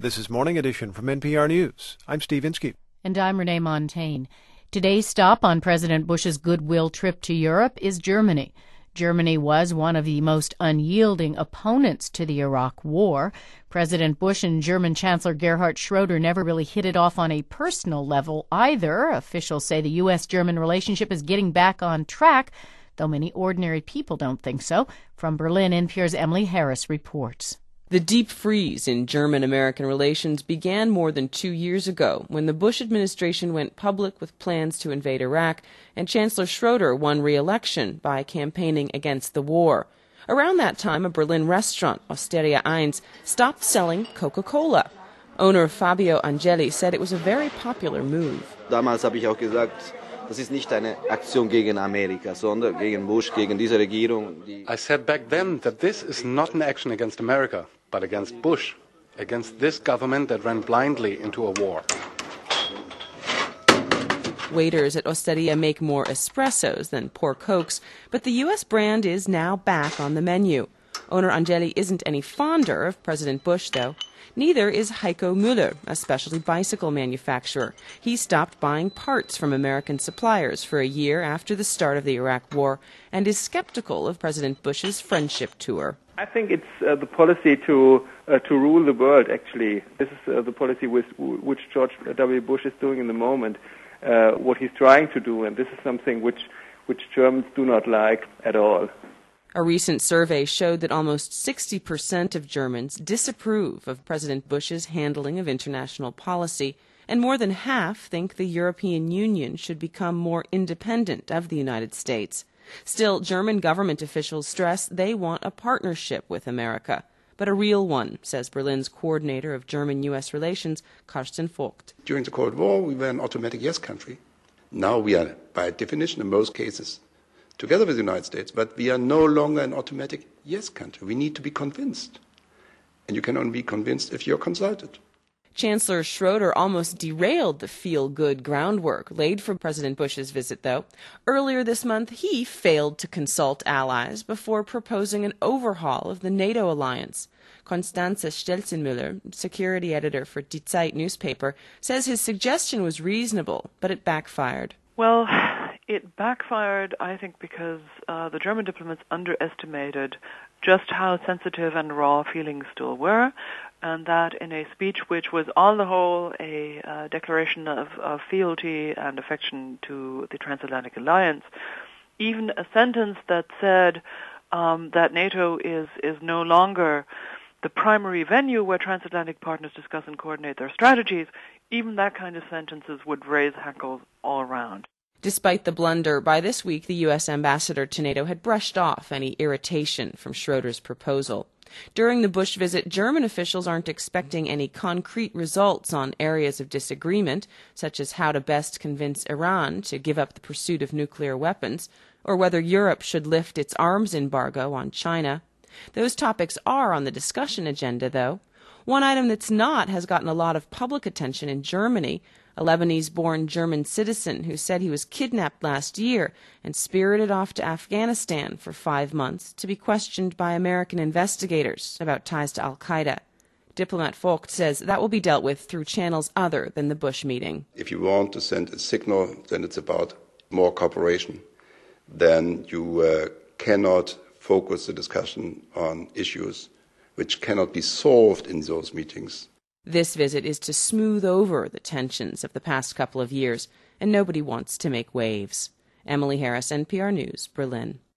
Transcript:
This is Morning Edition from NPR News. I'm Steve Inskeep. And I'm Renee Montagne. Today's stop on President Bush's goodwill trip to Europe is Germany. Germany was one of the most unyielding opponents to the Iraq War. President Bush and German Chancellor Gerhard Schroeder never really hit it off on a personal level either. Officials say the U.S.-German relationship is getting back on track, though many ordinary people don't think so. From Berlin, NPR's Emily Harris reports. The deep freeze in German-American relations began more than 2 years ago when the Bush administration went public with plans to invade Iraq and Chancellor Schroeder won re-election by campaigning against the war. Around that time, a Berlin restaurant, Osteria 1, stopped selling Coca-Cola. Owner Fabio Angeli said it was a very popular move. Damals habe ich auch gesagt, das ist nicht eine Aktion gegen Amerika, sondern gegen Bush, gegen diese Regierung. I said back then that this is not an action against America, but against Bush, against this government that ran blindly into a war. Waiters at Osteria make more espressos than pour Cokes, but the U.S. brand is now back on the menu. Owner Angeli isn't any fonder of President Bush, though. Neither is Heiko Müller, a specialty bicycle manufacturer. He stopped buying parts from American suppliers for a year after the start of the Iraq War and is skeptical of President Bush's friendship tour. I think it's the policy to rule the world, actually. This is the policy which George W. Bush is doing in the moment, what he's trying to do, and this is something which Germans do not like at all. A recent survey showed that almost 60% of Germans disapprove of President Bush's handling of international policy, and more than half think the European Union should become more independent of the United States. Still, German government officials stress they want a partnership with America, but a real one, says Berlin's coordinator of German-U.S. relations, Carsten Vogt. During the Cold War, we were an automatic yes country. Now we are, by definition, in most cases, together with the United States, but we are no longer an automatic yes country. We need to be convinced. And you can only be convinced if you're consulted. Chancellor Schroeder almost derailed the feel-good groundwork laid for President Bush's visit, though. Earlier this month, he failed to consult allies before proposing an overhaul of the NATO alliance. Constanze Stelzenmüller, security editor for Die Zeit newspaper, says his suggestion was reasonable, but it backfired. Well, it backfired, I think, because the German diplomats underestimated just how sensitive and raw feelings still were, and that in a speech which was on the whole a declaration of fealty and affection to the transatlantic alliance, even a sentence that said that NATO is no longer the primary venue where transatlantic partners discuss and coordinate their strategies, even that kind of sentences would raise hackles all around. Despite the blunder, by this week the U.S. ambassador to NATO had brushed off any irritation from Schroeder's proposal. During the Bush visit, German officials aren't expecting any concrete results on areas of disagreement, such as how to best convince Iran to give up the pursuit of nuclear weapons, or whether Europe should lift its arms embargo on China. Those topics are on the discussion agenda, though. One item that's not has gotten a lot of public attention in Germany. A Lebanese-born German citizen who said he was kidnapped last year and spirited off to Afghanistan for 5 months to be questioned by American investigators about ties to al-Qaeda. Diplomat Vogt says that will be dealt with through channels other than the Bush meeting. If you want to send a signal, then it's about more cooperation. Then you cannot focus the discussion on issues which cannot be solved in those meetings. This visit is to smooth over the tensions of the past couple of years, and nobody wants to make waves. Emily Harris, NPR News, Berlin.